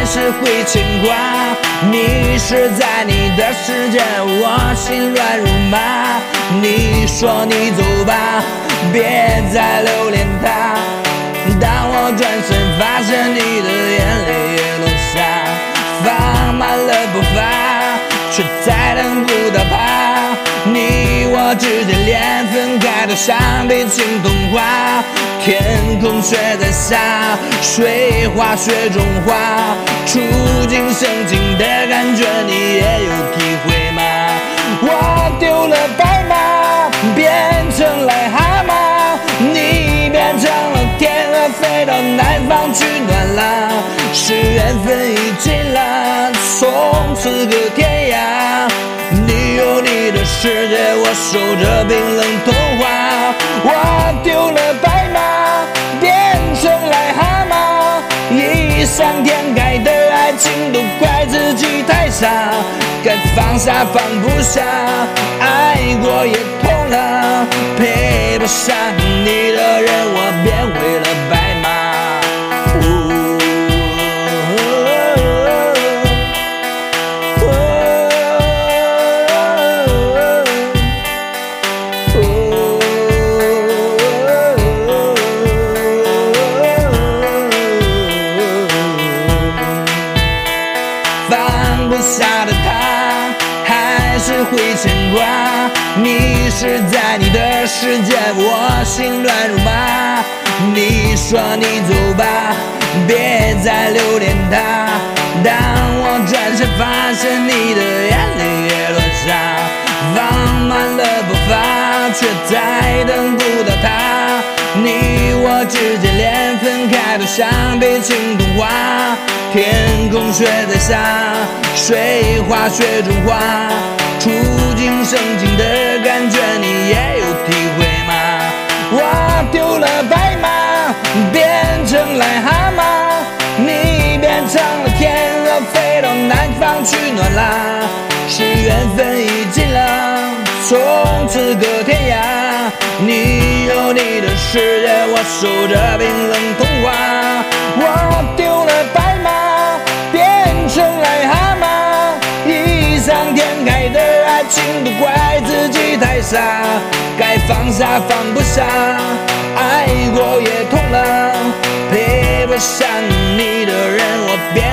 是会牵挂。迷失在你的世界，我心乱如麻。你说你走吧，别再留恋它。当我转身发现你的眼泪也落下，放慢了步伐，却再等不到他。你我之间连分开都像悲情童话，天空雪在下，水化雪中化，触景生情的感觉你也有体会吗？我丢了白马，变成癞蛤蟆，你变成了天鹅，飞到南方取暖啦。是缘分已尽了，从此隔天涯。你有你的世界，我守着冰冷童话。我丢了白马，变成癞蛤蟆，异想天开的爱情都怪自己太傻，该放下放不下，爱过也痛了，配不上你的人，我变回了白马。放不下的他，还是会牵挂。迷失在你的世界，我心乱如麻。你说你走吧，别再留恋他。当我转身发现你的眼泪也落下，放慢了步伐，却再等不到他。你我之间连分开都像悲情童话，天空雪在下，水化雪中化，触景生情的感觉你也有体会吗？我丢了白马，变成癞蛤蟆，你变成了天鹅，飞到南方取暖啦。是缘分已尽了，从此隔天涯。你有你的世界，我守着冰冷童话。我丢了白马，变成癞蛤蟆，异想天开的爱情都怪自己太傻，该放下放不下，爱过也痛了，配不上你的人，我变